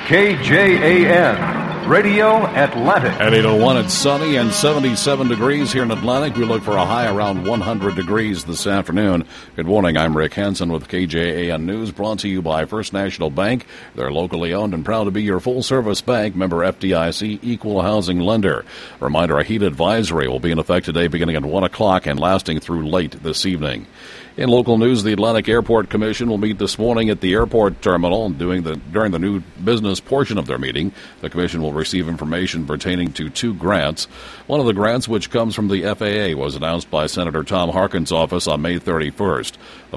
KJAN, Radio Atlantic. At 8:01, it's sunny and 77 degrees here in Atlantic. We look for a high around 100 degrees this afternoon. Good morning. I'm Rick Hansen with KJAN News, brought to you by First National Bank. They're locally owned and proud to be your full-service bank, member FDIC, equal housing lender. A reminder, a heat advisory will be in effect today beginning at 1 o'clock and lasting through late this evening. In local news, the Atlantic Airport Commission will meet this morning at the airport terminal. During the new business portion of their meeting, the Commission will receive information pertaining to two grants. One of the grants, which comes from the FAA, was announced by Senator Tom Harkin's office on May 31st. The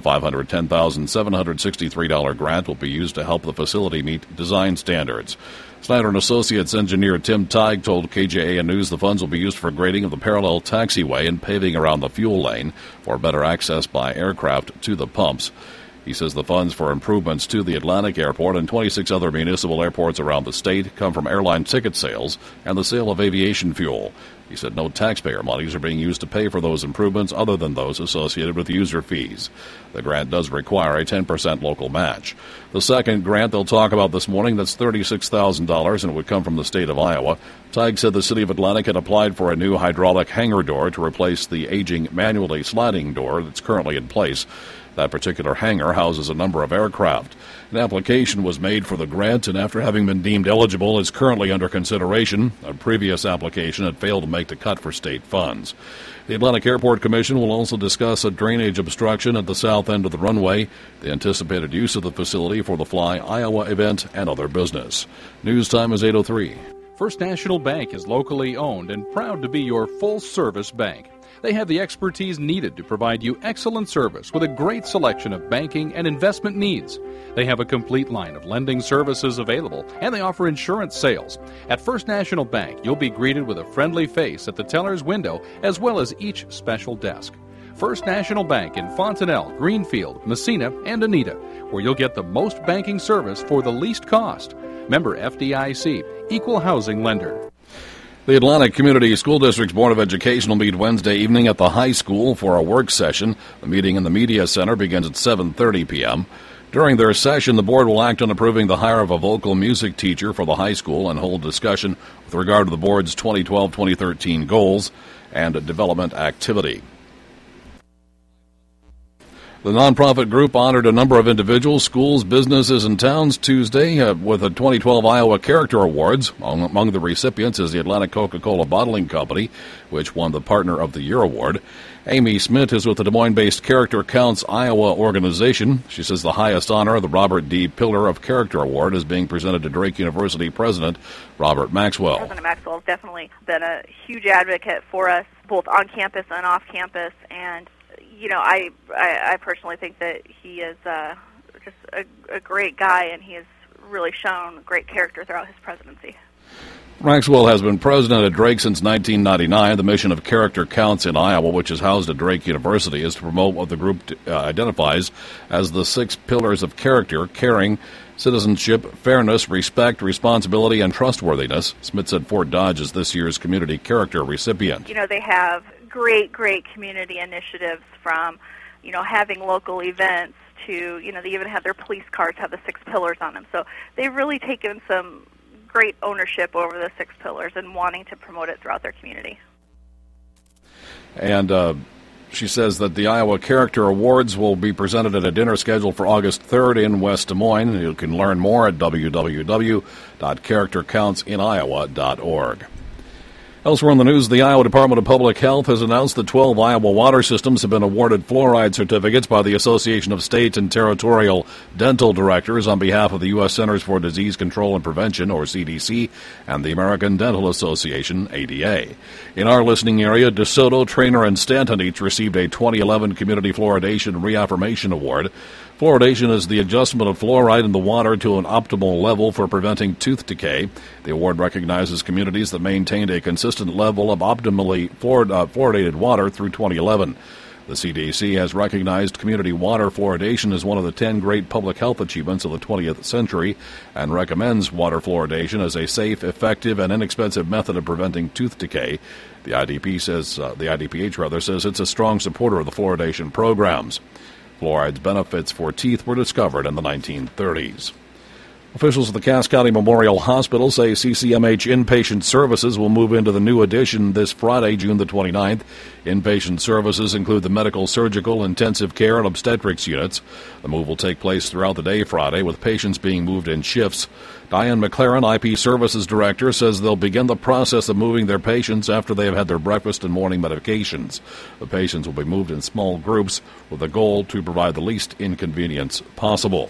$510,763 grant will be used to help the facility meet design standards. Snyder & Associates engineer Tim Tighe told KJAN News the funds will be used for grading of the parallel taxiway and paving around the fuel lane for better access by aircraft to the pumps. He says the funds for improvements to the Atlantic Airport and 26 other municipal airports around the state come from airline ticket sales and the sale of aviation fuel. He said no taxpayer monies are being used to pay for those improvements other than those associated with user fees. The grant does require a 10% local match. The second grant they'll talk about this morning, that's $36,000, and it would come from the state of Iowa. Tighe said the city of Atlantic had applied for a new hydraulic hangar door to replace the aging manually sliding door that's currently in place. That particular hangar houses a number of aircraft. An application was made for the grant, and after having been deemed eligible, is currently under consideration. A previous application had failed to make the cut for state funds. The Atlantic Airport Commission will also discuss a drainage obstruction at the south end of the runway, the anticipated use of the facility for the Fly Iowa event, and other business. News time is 8:03. First National Bank is locally owned and proud to be your full-service bank. They have the expertise needed to provide you excellent service with a great selection of banking and investment needs. They have a complete line of lending services available, and they offer insurance sales. At First National Bank, you'll be greeted with a friendly face at the teller's window as well as each special desk. First National Bank in Fontanelle, Greenfield, Messina, and Anita, where you'll get the most banking service for the least cost. Member FDIC, equal housing lender. The Atlantic Community School District's Board of Education will meet Wednesday evening at the high school for a work session. The meeting in the Media Center begins at 7:30 p.m. During their session, the board will act on approving the hire of a vocal music teacher for the high school and hold discussion with regard to the board's 2012-2013 goals and development activity. The nonprofit group honored a number of individuals, schools, businesses, and towns Tuesday with the 2012 Iowa Character Awards. Among the recipients is the Atlantic Coca-Cola Bottling Company, which won the Partner of the Year award. Amy Smith is with the Des Moines-based Character Counts Iowa organization. She says the highest honor, the Robert D. Pillar of Character Award, is being presented to Drake University President Robert Maxwell. President Maxwell has definitely been a huge advocate for us, both on campus and off campus, and I personally think that he is just a great guy, and he has really shown great character throughout his presidency. Maxwell has been president at Drake since 1999. The mission of Character Counts in Iowa, which is housed at Drake University, is to promote what the group identifies as the 6 pillars of character: caring, citizenship, fairness, respect, responsibility, and trustworthiness. Smith said Fort Dodge is this year's Community Character recipient. They have great community initiatives from, having local events to, they even have their police cars have the 6 pillars on them. So they've really taken some great ownership over the 6 pillars and wanting to promote it throughout their community. And she says that the Iowa Character Awards will be presented at a dinner scheduled for August 3rd in West Des Moines. You can learn more at www.charactercountsinoiowa.org. Elsewhere in the news, the Iowa Department of Public Health has announced that 12 Iowa water systems have been awarded fluoride certificates by the Association of State and Territorial Dental Directors on behalf of the U.S. Centers for Disease Control and Prevention, or CDC, and the American Dental Association, ADA. In our listening area, DeSoto, Trainer, and Stanton each received a 2011 Community Fluoridation Reaffirmation Award. Fluoridation is the adjustment of fluoride in the water to an optimal level for preventing tooth decay. The award recognizes communities that maintained a consistent level of optimally fluoridated water through 2011. The CDC has recognized community water fluoridation as one of the 10 great public health achievements of the 20th century and recommends water fluoridation as a safe, effective, and inexpensive method of preventing tooth decay. The IDPH says it's a strong supporter of the fluoridation programs. Fluoride's benefits for teeth were discovered in the 1930s. Officials at the Cass County Memorial Hospital say CCMH inpatient services will move into the new addition this Friday, June the 29th. Inpatient services include the medical, surgical, intensive care, and obstetrics units. The move will take place throughout the day Friday, with patients being moved in shifts. Diane McLaren, IP Services Director, says they'll begin the process of moving their patients after they have had their breakfast and morning medications. The patients will be moved in small groups with the goal to provide the least inconvenience possible.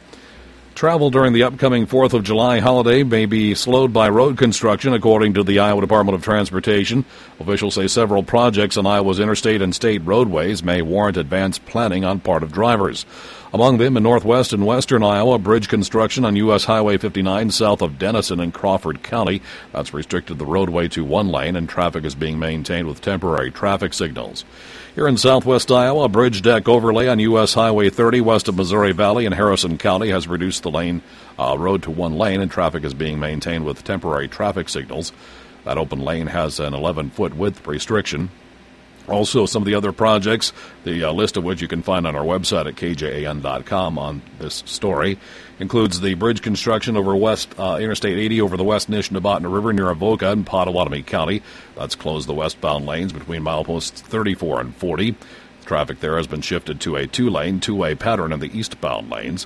Travel during the upcoming 4th of July holiday may be slowed by road construction, according to the Iowa Department of Transportation. Officials say several projects on Iowa's interstate and state roadways may warrant advanced planning on part of drivers. Among them, in northwest and western Iowa, bridge construction on U.S. Highway 59 south of Denison in Crawford County. That's restricted the roadway to one lane, and traffic is being maintained with temporary traffic signals. Here in southwest Iowa, a bridge deck overlay on U.S. Highway 30 west of Missouri Valley in Harrison County has reduced the road to one lane, and traffic is being maintained with temporary traffic signals. That open lane has an 11-foot width restriction. Also, some of the other projects, the list of which you can find on our website at kjan.com on this story, includes the bridge construction over Interstate 80 over the West Nishnabotna River near Avoca in Pottawatomie County. That's closed the westbound lanes between mileposts 34 and 40. Traffic there has been shifted to a two-way pattern in the eastbound lanes.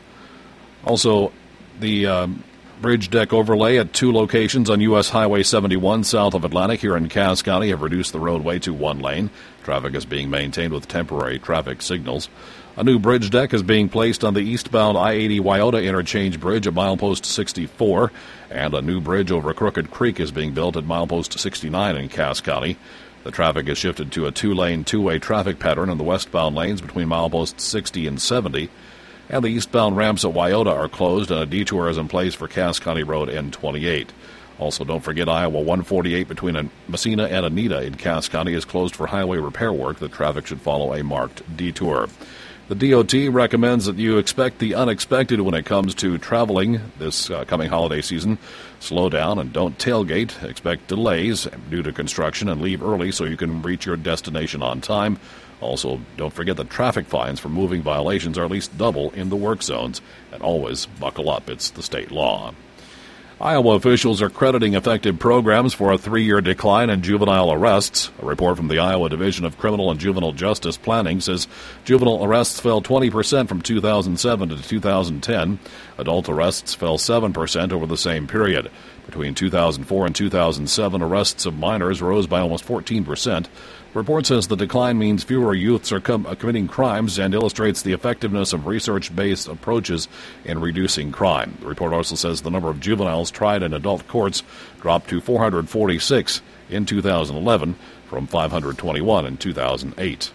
Also, the bridge deck overlay at two locations on U.S. Highway 71 south of Atlantic here in Cass County have reduced the roadway to one lane. Traffic is being maintained with temporary traffic signals. A new bridge deck is being placed on the eastbound I-80 Wyoda Interchange Bridge at milepost 64, and a new bridge over Crooked Creek is being built at milepost 69 in Cass County. The traffic is shifted to a two-lane, two-way traffic pattern in the westbound lanes between mileposts 60 and 70. And the eastbound ramps at Wyoda are closed, and a detour is in place for Cass County Road N28. Also, don't forget Iowa 148 between Messina and Anita in Cass County is closed for highway repair work. The traffic should follow a marked detour. The DOT recommends that you expect the unexpected when it comes to traveling this coming holiday season. Slow down and don't tailgate. Expect delays due to construction and leave early so you can reach your destination on time. Also, don't forget that traffic fines for moving violations are at least double in the work zones. And always buckle up. It's the state law. Iowa officials are crediting effective programs for a 3-year decline in juvenile arrests. A report from the Iowa Division of Criminal and Juvenile Justice Planning says juvenile arrests fell 20% from 2007 to 2010. Adult arrests fell 7% over the same period. Between 2004 and 2007, arrests of minors rose by almost 14%. The report says the decline means fewer youths are committing crimes and illustrates the effectiveness of research-based approaches in reducing crime. The report also says the number of juveniles tried in adult courts dropped to 446 in 2011 from 521 in 2008.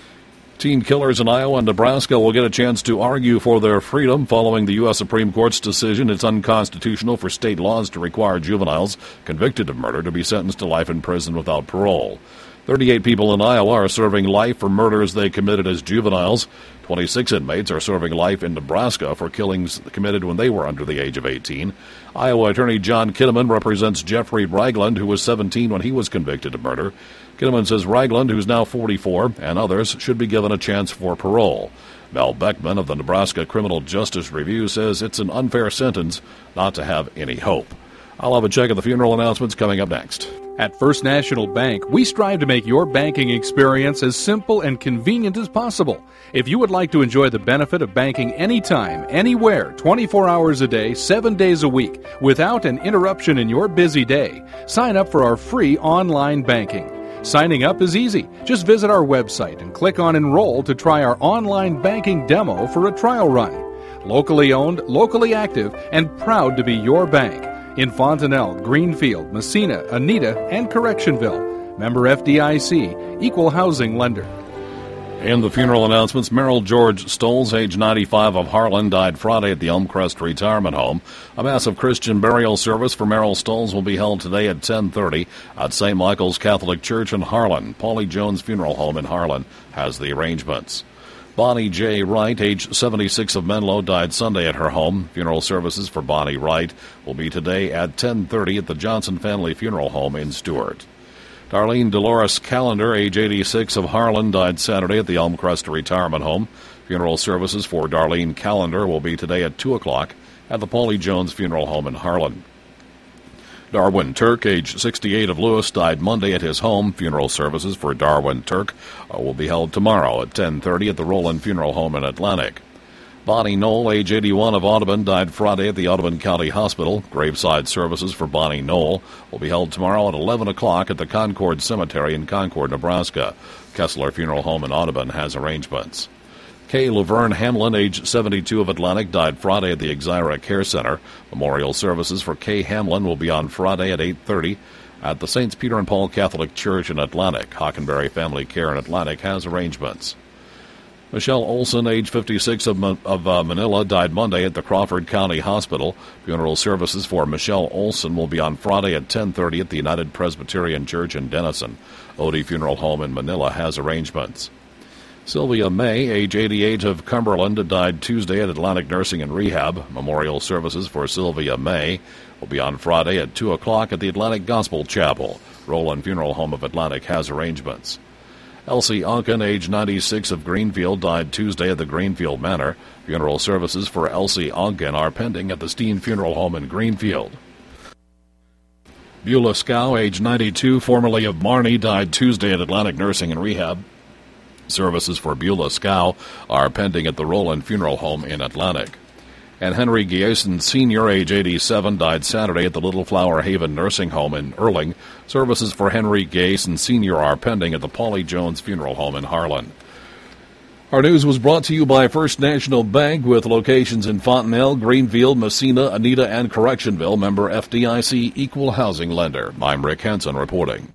Teen killers in Iowa and Nebraska will get a chance to argue for their freedom following the U.S. Supreme Court's decision it's unconstitutional for state laws to require juveniles convicted of murder to be sentenced to life in prison without parole. 38 people in Iowa are serving life for murders they committed as juveniles. 26 inmates are serving life in Nebraska for killings committed when they were under the age of 18. Iowa Attorney John Kinnaman represents Jeffrey Ragland, who was 17 when he was convicted of murder. Kinnaman says Ragland, who's now 44, and others should be given a chance for parole. Mel Beckman of the Nebraska Criminal Justice Review says it's an unfair sentence not to have any hope. I'll have a check of the funeral announcements coming up next. At First National Bank, we strive to make your banking experience as simple and convenient as possible. If you would like to enjoy the benefit of banking anytime, anywhere, 24 hours a day, 7 days a week, without an interruption in your busy day, sign up for our free online banking. Signing up is easy. Just visit our website and click on Enroll to try our online banking demo for a trial run. Locally owned, locally active, and proud to be your bank. In Fontanelle, Greenfield, Messina, Anita, and Correctionville. Member FDIC, Equal Housing Lender. In the funeral announcements, Merrill George Stolz, age 95, of Harlan, died Friday at the Elmcrest Retirement Home. A massive Christian burial service for Merrill Stolz will be held today at 10:30 at St. Michael's Catholic Church in Harlan. Paulie Jones Funeral Home in Harlan has the arrangements. Bonnie J. Wright, age 76, of Menlo, died Sunday at her home. Funeral services for Bonnie Wright will be today at 10:30 at the Johnson Family Funeral Home in Stuart. Darlene Dolores Callender, age 86, of Harlan, died Saturday at the Elmcrest Retirement Home. Funeral services for Darlene Callender will be today at 2 o'clock at the Paulie Jones Funeral Home in Harlan. Darwin Turk, age 68 of Lewis, died Monday at his home. Funeral services for Darwin Turk will be held tomorrow at 10:30 at the Roland Funeral Home in Atlantic. Bonnie Knoll, age 81 of Audubon, died Friday at the Audubon County Hospital. Graveside services for Bonnie Knoll will be held tomorrow at 11 o'clock at the Concord Cemetery in Concord, Nebraska. Kessler Funeral Home in Audubon has arrangements. Kay Laverne Hamlin, age 72 of Atlantic, died Friday at the Exira Care Center. Memorial services for Kay Hamlin will be on Friday at 8:30 at the St. Peter and Paul Catholic Church in Atlantic. Hockenberry Family Care in Atlantic has arrangements. Michelle Olson, age 56 of Manila, died Monday at the Crawford County Hospital. Funeral services for Michelle Olson will be on Friday at 10:30 at the United Presbyterian Church in Denison. Odie Funeral Home in Manila has arrangements. Sylvia May, age 88 of Cumberland, died Tuesday at Atlantic Nursing and Rehab. Memorial services for Sylvia May will be on Friday at 2 o'clock at the Atlantic Gospel Chapel. Roland Funeral Home of Atlantic has arrangements. Elsie Onken, age 96 of Greenfield, died Tuesday at the Greenfield Manor. Funeral services for Elsie Onken are pending at the Steen Funeral Home in Greenfield. Beulah Scow, age 92, formerly of Marnie, died Tuesday at Atlantic Nursing and Rehab. Services for Beulah Scow are pending at the Roland Funeral Home in Atlantic. And Henry Giason Sr., age 87, died Saturday at the Little Flower Haven Nursing Home in Erling. Services for Henry Giason Sr. are pending at the Paulie Jones Funeral Home in Harlan. Our news was brought to you by First National Bank with locations in Fontenelle, Greenfield, Messina, Anita, and Correctionville. Member FDIC, Equal Housing Lender. I'm Rick Henson reporting.